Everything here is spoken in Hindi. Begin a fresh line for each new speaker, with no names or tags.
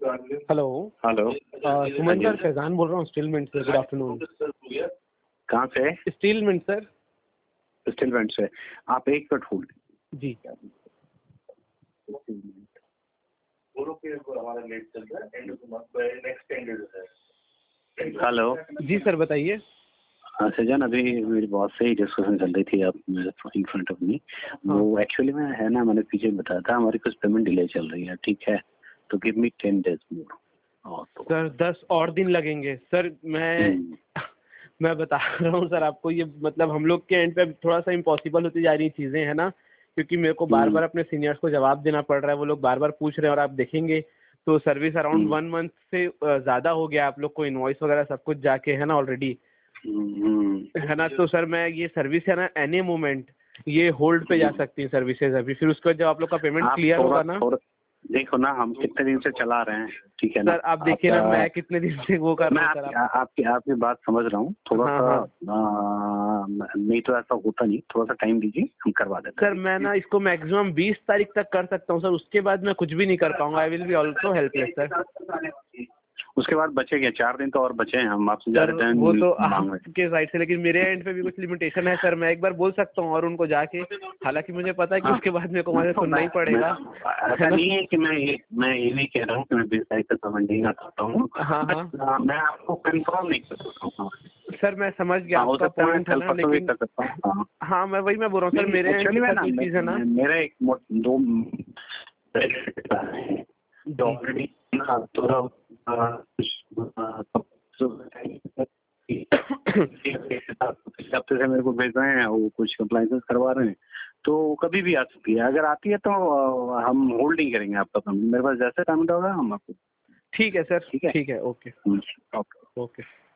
Hello.
Hello.
Suman sir, Faizan बोल रहा हूँ स्टीलमेंट से। Good afternoon.
कहाँ से?
स्टीलमेंट सर।
स्टीलमेंट से। आप एक मिनट होल्ड
जी।
हेलो।
जी सर, बताइए।
हाँ सजन, अभी मेरी बॉस से ही डिस्कशन चल रही थी आप इन फ्रंट ऑफ मी। वो एक्चुअली में है ना, मैंने पीछे बताया था हमारी कुछ पेमेंट डिले चल रही है, ठीक है? तो give me 10 days more.
Sir 10 और दिन लगेंगे सर। मैं बता रहा हूँ सर आपको, ये मतलब हम लोग के एंड पे थोड़ा सा इम्पॉसिबल होती जा रही चीज़ें है ना, क्योंकि मेरे को बार बार अपने सीनियर्स को जवाब देना पड़ रहा है। वो लोग बार बार पूछ रहे हैं और आप देखेंगे तो सर्विस अराउंड 1 month से ज़्यादा हो गया। आप लोग को इनवॉइस वगैरह सब कुछ जाके है ना ऑलरेडी, है ना। तो सर मैं ये सर्विस है ना एनी मोमेंट ये होल्ड पे जा सकती है सर्विसेज अभी। फिर उसके बाद जब आप लोग का पेमेंट क्लियर होगा ना।
देखो ना, हम कितने दिन से चला रहे हैं, ठीक है ना
सर? आप देखिए ना, मैं कितने दिन से वो कर रहा हूँ सर।
आपकी बात समझ रहा हूँ थोड़ा सा। नहीं तो ऐसा होता नहीं, थोड़ा सा टाइम दीजिए, हम करवा देते
सर। मैं ना इसको मैक्सिमम 20 तारीख तक कर सकता हूँ सर, उसके बाद मैं कुछ भी नहीं कर पाऊंगा। I will be also helpless sir.
उसके बाद बचे क्या? 4 दिन तो और बचे हैं, हम आपसे ज्यादा टाइम
वो तो आपके साइड से, लेकिन मेरे एंड पे भी कुछ लिमिटेशन है सर। मैं एक बार बोल सकता हूँ और उनको जाके, हालांकि मुझे पता है कि उसके बाद मेरे को वहाँ से सुनना ही पड़ेगा।
ऐसा नहीं है कि मैं ये नहीं कह रहा हूँ कि मैं 20 तारीख तक समझ नहीं आ सकता हूँ।
हाँ,
मैं आपको कंफर्म नहीं कर सकता हूँ
सर। मैं समझ गया आपका पॉइंट है ना, लेकिन हाँ मैं वही बोल रहा हूँ सर। मेरे एंड पे कोई चीज़ है ना,
मेरा एक दो ऑलरेडी हफ्ते से मेरे को भेज रहे हैं, वो कुछ कंप्लाइंसेस करवा रहे हैं, तो कभी भी आ सकती है। अगर आती है तो हम होल्ड नहीं करेंगे आपका पेमेंट। मेरे पास जैसे पेमेंट होगा हम आपको।
ठीक है सर। ठीक है। ओके।
ओके।
ओके।